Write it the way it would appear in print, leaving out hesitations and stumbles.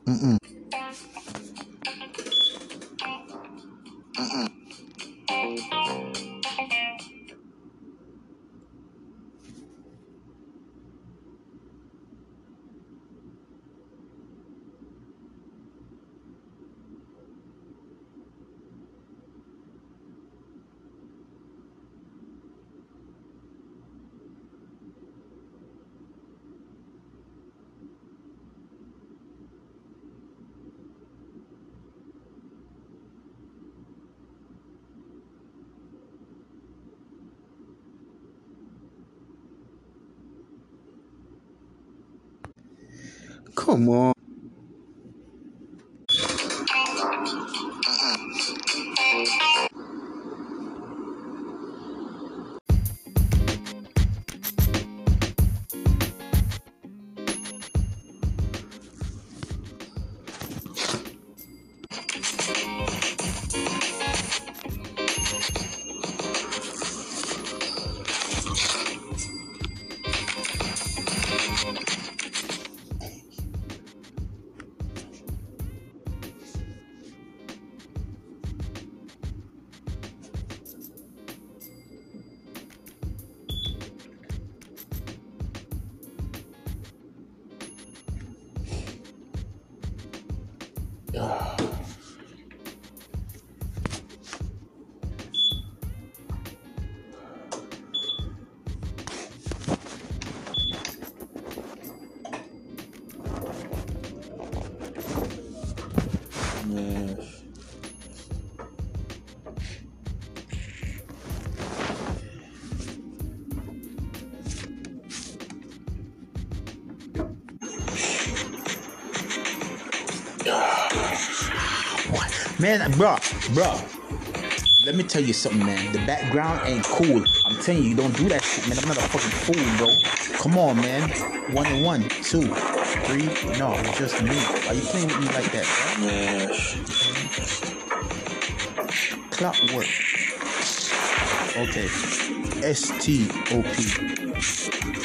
Mm-mm. Come on. Yes. Man, bro. Let me tell you something, man. The background ain't cool. I'm telling you, you don't do that shit, man. I'm not a fucking fool, bro. Come on, man. 1 and 1, 2, 3. No, it's just me. Are you playing with me like that, bro? Yes. Clockwork. Okay. STOP.